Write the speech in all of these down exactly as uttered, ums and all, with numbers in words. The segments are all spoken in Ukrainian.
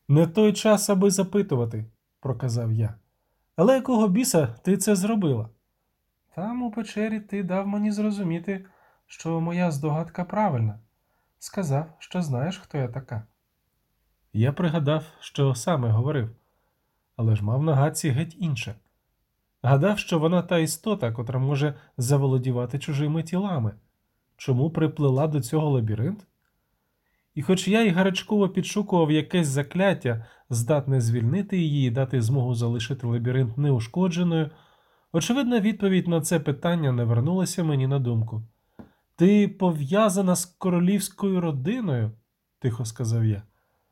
Не той час, аби запитувати, проказав я. Але якого біса ти це зробила? Там у печері ти дав мені зрозуміти, що моя здогадка правильна. Сказав, що знаєш, хто я така. Я пригадав, що саме говорив, але ж мав на гадці геть інше. Гадав, що вона та істота, котра може заволодівати чужими тілами. Чому приплила до цього лабіринт? І хоч я й гарячково підшукував якесь закляття, здатне звільнити її і дати змогу залишити лабіринт неушкодженою, очевидна відповідь на це питання не вернулася мені на думку. Ти пов'язана з королівською родиною? Тихо сказав я.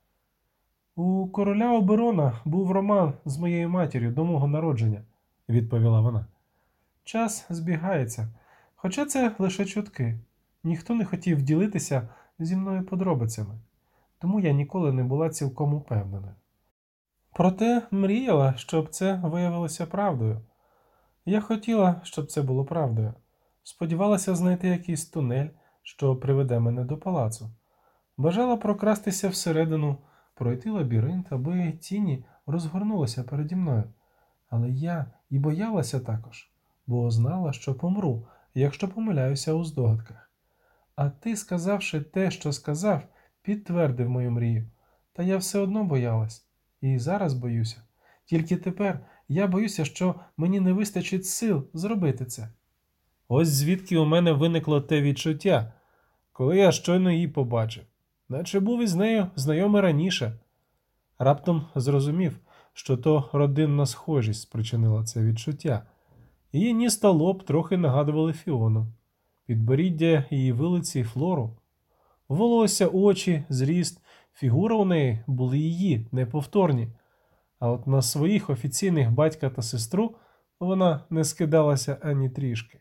У короля Оберона був роман з моєю матір'ю до мого народження, відповіла вона. Час збігається, хоча це лише чутки. Ніхто не хотів ділитися зі мною подробицями, тому я ніколи не була цілком упевнена. Проте мріяла, щоб це виявилося правдою. Я хотіла, щоб це було правдою. Сподівалася знайти якийсь тунель, що приведе мене до палацу. Бажала прокрастися всередину, пройти лабіринт, аби тіні розгорнулися переді мною. Але я і боялася також, бо знала, що помру, якщо помиляюся у здогадках. А ти, сказавши те, що сказав, підтвердив мою мрію. Та я все одно боялась. І зараз боюся. Тільки тепер я боюся, що мені не вистачить сил зробити це. Ось звідки у мене виникло те відчуття, коли я щойно її побачив, наче був із нею знайомий раніше. Раптом зрозумів, що то родинна схожість спричинила це відчуття. Її ніс та лоб трохи нагадували Фіону. Підборіддя її вилиці Флору. Волосся, очі, зріст, фігура у неї були її, неповторні. А от на своїх офіційних батька та сестру вона не скидалася ані трішки.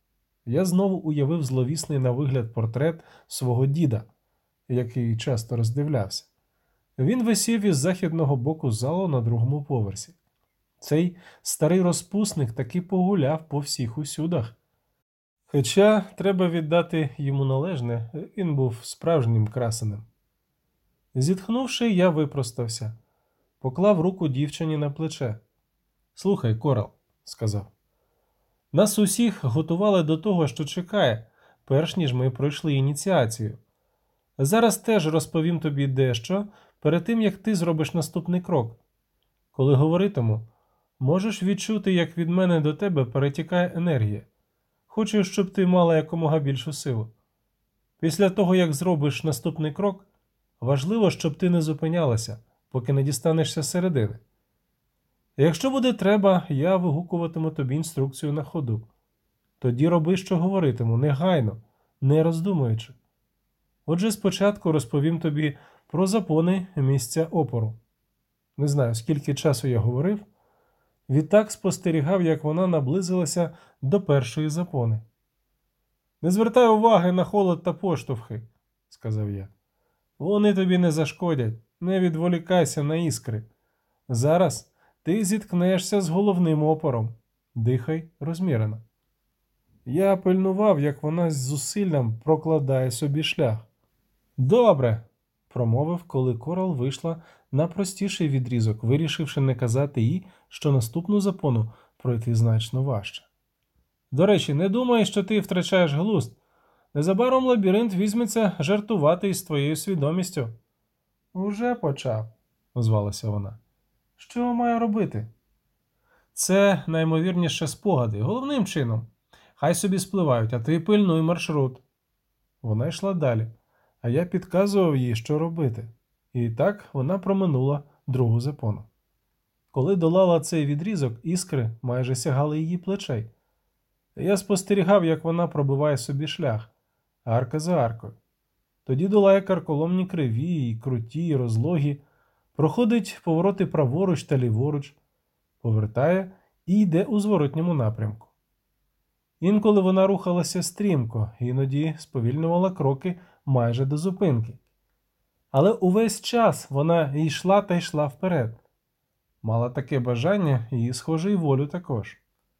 Я знову уявив зловісний на вигляд портрет свого діда, який часто роздивлявся. Він висів із західного боку залу на другому поверсі. Цей старий розпусник таки погуляв по всіх усюдах. Хоча, треба віддати йому належне, він був справжнім красенем. Зітхнувши, я випростався, поклав руку дівчині на плече. «Слухай, Корал», – сказав, – «нас усіх готували до того, що чекає, перш ніж ми пройшли ініціацію. Зараз теж розповім тобі дещо перед тим, як ти зробиш наступний крок. Коли говоритиму, можеш відчути, як від мене до тебе перетікає енергія. Хочу, щоб ти мала якомога більшу силу. Після того, як зробиш наступний крок, важливо, щоб ти не зупинялася, поки не дістанешся середини. Якщо буде треба, я вигукуватиму тобі інструкцію на ходу. Тоді роби, що говоритиму, негайно, не роздумуючи. Отже, спочатку розповім тобі про запони місця опору. Не знаю, скільки часу я говорив. Відтак спостерігав, як вона наблизилася до першої запони. «Не звертай уваги на холод та поштовхи», – сказав я. «Вони тобі не зашкодять, не відволікайся на іскри. Зараз ти зіткнешся з головним опором. Дихай розмірено». Я пильнував, як вона з зусиллям прокладає собі шлях. «Добре», – промовив, коли Корал вийшла на простіший відрізок, вирішивши не казати їй, що наступну запону пройти значно важче. «До речі, не думай, що ти втрачаєш глузд. Незабаром лабіринт візьметься жартувати із твоєю свідомістю». «Уже почав», – озвалася вона. «Що маю робити?» «Це наймовірніше спогади, головним чином. Хай собі спливають, а ти пильнуй маршрут». Вона йшла далі, а я підказував їй, що робити. І так вона проминула другу запону. Коли долала цей відрізок, іскри майже сягали її плечей. Я спостерігав, як вона пробиває собі шлях, арка за аркою. Тоді долає карколомні криві, і круті, і розлогі, проходить повороти праворуч та ліворуч, повертає і йде у зворотньому напрямку. Інколи вона рухалася стрімко, іноді сповільнювала кроки майже до зупинки. Але увесь час вона йшла та йшла вперед. Мала таке бажання і, схоже, й волю також.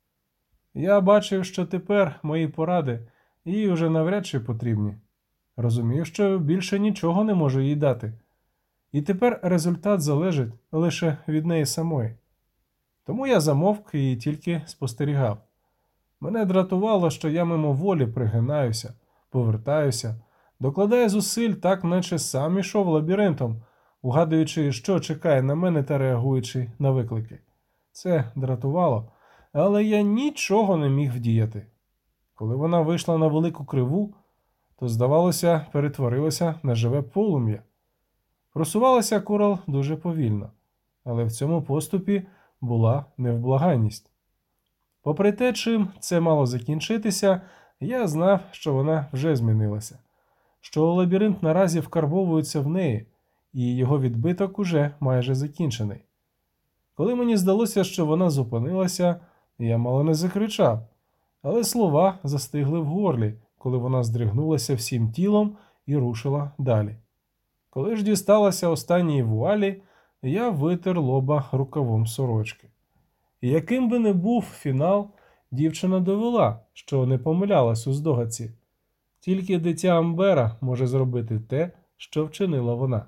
Я бачив, що тепер мої поради їй уже навряд чи потрібні. Розумію, що більше нічого не можу їй дати. І тепер результат залежить лише від неї самої. Тому я замовк і тільки спостерігав. Мене дратувало, що я мимоволі пригинаюся, повертаюся, докладаю зусиль так, наче сам ішов лабіринтом, угадуючи, що чекає на мене та реагуючи на виклики. Це дратувало, але я нічого не міг вдіяти. Коли вона вийшла на велику криву, то, здавалося, перетворилася на живе полум'я. Просувалася Корал дуже повільно, але в цьому поступі була невблаганність. Попри те, чим це мало закінчитися, я знав, що вона вже змінилася, що лабіринт наразі вкарбовується в неї, і його відбиток уже майже закінчений. Коли мені здалося, що вона зупинилася, я мало не закричав, але слова застигли в горлі, коли вона здригнулася всім тілом і рушила далі. Коли ж дісталася останньої вуалі, я витер лоба рукавом сорочки. І яким би не був фінал, дівчина довела, що не помилялась у здогадці. Тільки дитя Амбера може зробити те, що вчинила вона.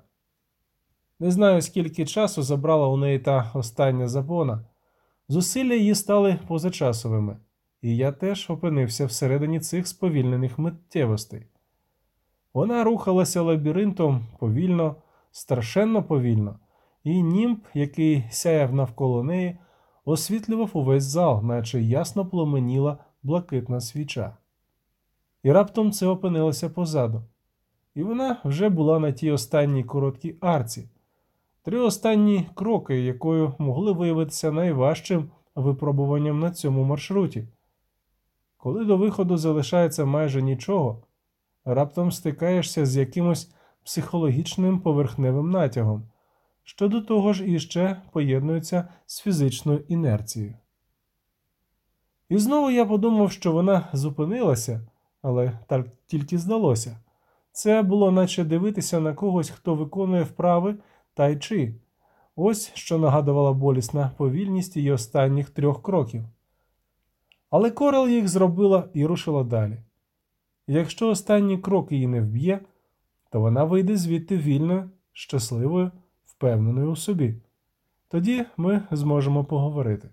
Не знаю, скільки часу забрала у неї та остання запона. Зусилля її стали позачасовими, і я теж опинився всередині цих сповільнених миттєвостей. Вона рухалася лабіринтом повільно, страшенно повільно, і німб, який сяяв навколо неї, освітлював увесь зал, наче ясно пломеніла блакитна свіча. І раптом це опинилося позаду. І вона вже була на тій останній короткій арці. Три останні кроки, якою могли виявитися найважчим випробуванням на цьому маршруті. Коли до виходу залишається майже нічого, раптом стикаєшся з якимось психологічним поверхневим натягом, що до того ж іще поєднується з фізичною інерцією. І знову я подумав, що вона зупинилася, але так тільки здалося. Це було наче дивитися на когось, хто виконує вправи тай-чи. Ось що нагадувала болісна повільність її останніх трьох кроків. Але Корал їх зробила і рушила далі. Якщо останній крок її не вб'є, то вона вийде звідти вільною, щасливою, впевненою у собі. Тоді ми зможемо поговорити.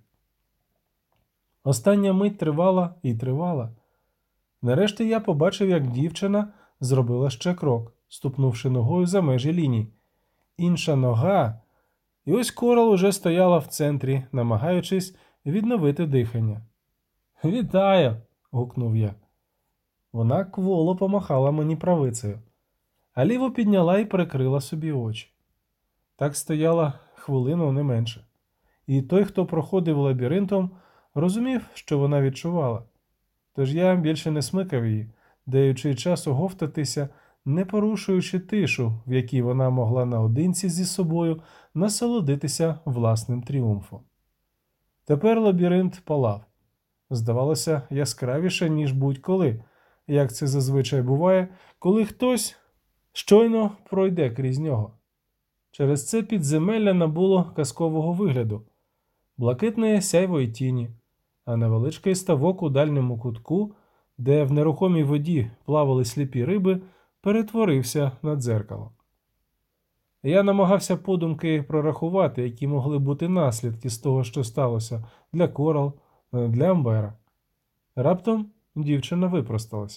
Остання мить тривала і тривала. Нарешті я побачив, як дівчина зробила ще крок, ступнувши ногою за межі ліній. Інша нога, і ось Корал уже стояла в центрі, намагаючись відновити дихання. «Вітаю!» – гукнув я. Вона кволо помахала мені правицею, а ліву підняла і прикрила собі очі. Так стояла хвилину не менше. І той, хто проходив лабіринтом, розумів, що вона відчувала. Тож я більше не смикав її, даючи час оговтатися, не порушуючи тишу, в якій вона могла наодинці зі собою насолодитися власним тріумфом. Тепер лабіринт палав. Здавалося, яскравіше, ніж будь-коли, як це зазвичай буває, коли хтось щойно пройде крізь нього. Через це підземелля набуло казкового вигляду. Блакитне сяйво й тіні, а невеличкий ставок у дальньому кутку, де в нерухомій воді плавали сліпі риби, перетворився на дзеркало. Я намагався подумки прорахувати, які могли бути наслідки з того, що сталося для Корал, для Амбера. Раптом дівчина випросталася.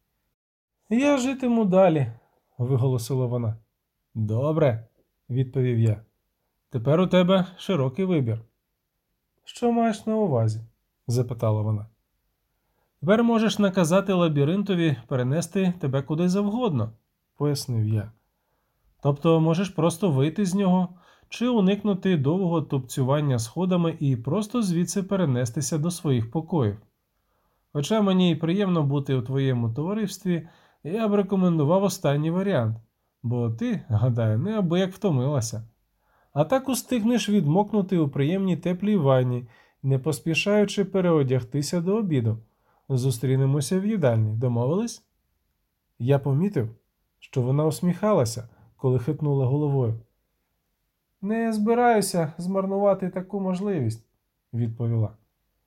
«Я житиму далі», – виголосила вона. «Добре», – відповів я. «Тепер у тебе широкий вибір». «Що маєш на увазі?» – запитала вона. «Тепер можеш наказати лабіринтові перенести тебе куди завгодно», – пояснив я. «Тобто можеш просто вийти з нього, чи уникнути довгого тупцювання сходами і просто звідси перенестися до своїх покоїв. Хоча мені й приємно бути у твоєму товаристві, я б рекомендував останній варіант, бо ти, гадаю, неабияк втомилася. А так устигнеш відмокнути у приємній теплій ванні, не поспішаючи переодягтися до обіду. Зустрінемося в їдальні. Домовились?» Я помітив, що вона усміхалася, коли хитнула головою. «Не збираюся змарнувати таку можливість», – відповіла.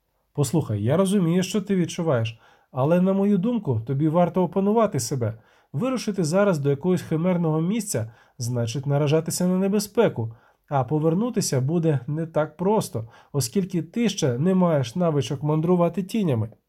«Послухай, я розумію, що ти відчуваєш, але, на мою думку, тобі варто опанувати себе. Вирушити зараз до якогось химерного місця значить наражатися на небезпеку, а повернутися буде не так просто, оскільки ти ще не маєш навичок мандрувати тінями.